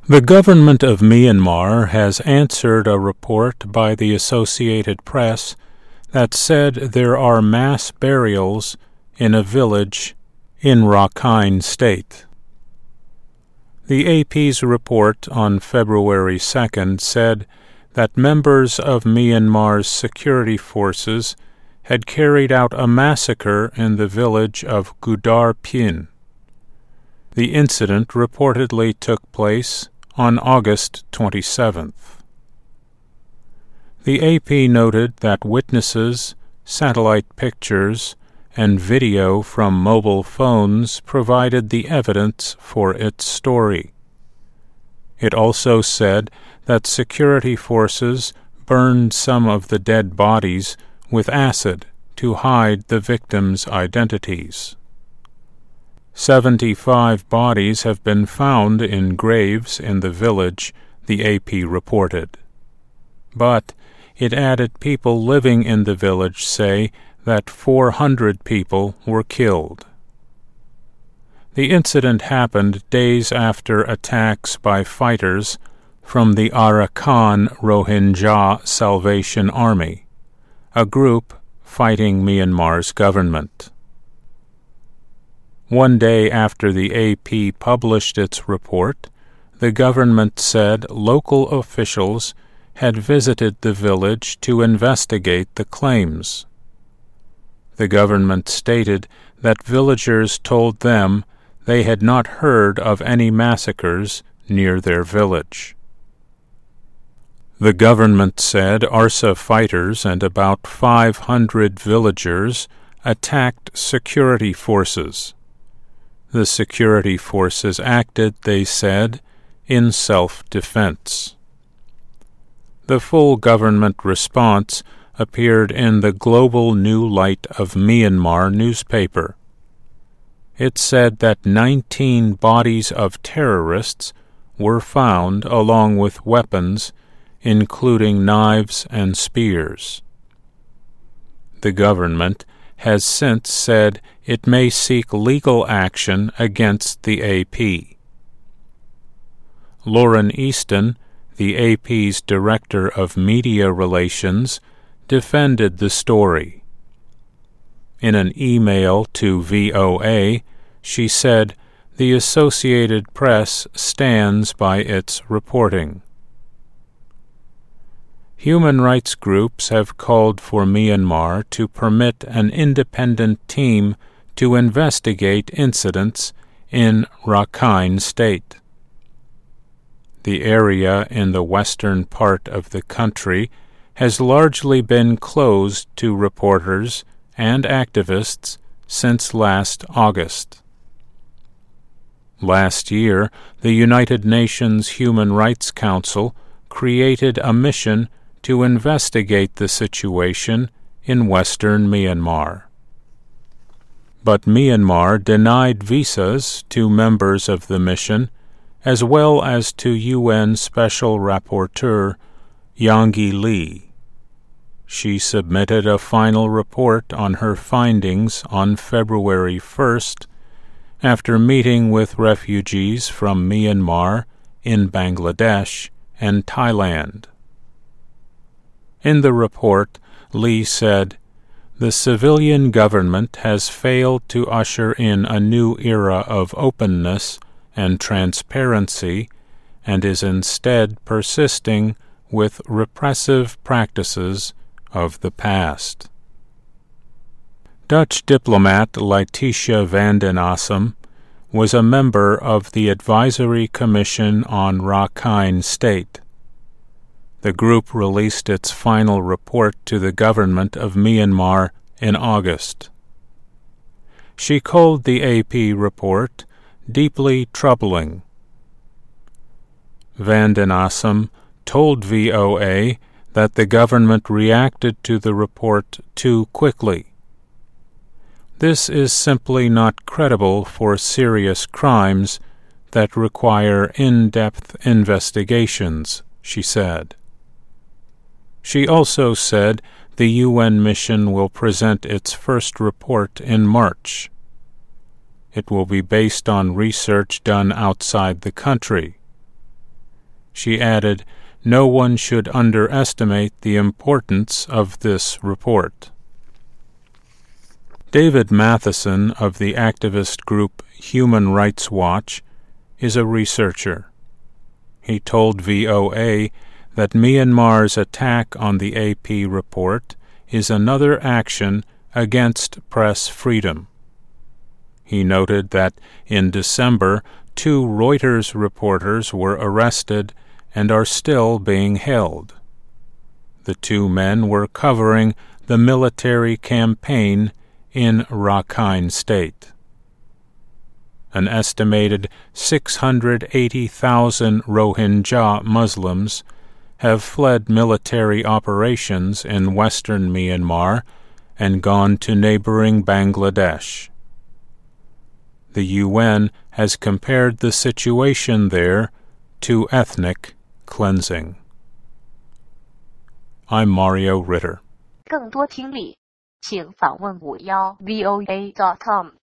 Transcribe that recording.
The government of Myanmar has answered a report by the Associated Press that said there are mass burials in a village in Rakhine State. The AP's report on February 2nd said that members of Myanmar's security forces had carried out a massacre in the village of Gudar Pyin. The incident reportedly took place on August 27th. The AP noted that witnesses, satellite pictures, and video from mobile phones provided the evidence for its story. It also said that security forces burned some of the dead bodies with acid to hide the victims' identities. 75 bodies have been found in graves in the village, the AP reported. But it added people living in the village say that 400 people were killed. The incident happened days after attacks by fighters from the Arakan Rohingya Salvation Army, a group fighting Myanmar's government. One day after the AP published its report, the government said local officials had visited the village to investigate the claims. The government stated that villagers told them they had not heard of any massacres near their village. The government said ARSA fighters and about 500 villagers attacked security forces. The security forces acted, they said, in self-defense. The full government response appeared in the Global New Light of Myanmar newspaper. It said that 19 bodies of terrorists were found along with weapons, including knives and spears. The government has since said it may seek legal action against the AP. Lauren Easton, the AP's Director of Media Relations, defended the story. In an email to VOA, she said the Associated Press stands by its reporting. Human rights groups have called for Myanmar to permit an independent team to investigate incidents in Rakhine State. The area in the western part of the country has largely been closed to reporters and activists since last August. Last year, the United Nations Human Rights Council created a mission to investigate the situation in western Myanmar. But Myanmar denied visas to members of the mission, as well as to UN Special Rapporteur Yanghee Lee. She submitted a final report on her findings on February 1st after meeting with refugees from Myanmar in Bangladesh and Thailand. In the report, Lee said, "The civilian government has failed to usher in a new era of openness and transparency and is instead persisting with repressive practices of the past." Dutch diplomat Letitia van den Assem was a member of the Advisory Commission on Rakhine State. The group released its final report to the government of Myanmar in August. She called the AP report deeply troubling. Van den Assem told VOA that the government reacted to the report too quickly. This is simply not credible for serious crimes that require in-depth investigations, she said. She also said the UN mission will present its first report in March. It will be based on research done outside the country. She added, "No one should underestimate the importance of this report." David Matheson of the activist group Human Rights Watch is a researcher. He told VOA that Myanmar's attack on the AP report is another action against press freedom. He noted that in December, 2 Reuters reporters were arrested and are still being held. The 2 men were covering the military campaign in Rakhine State. An estimated 680,000 Rohingya Muslims have fled military operations in western Myanmar and gone to neighboring Bangladesh. The UN has compared the situation there to ethnic cleansing. I'm Mario Ritter. 更多听力，请访问51voa.com。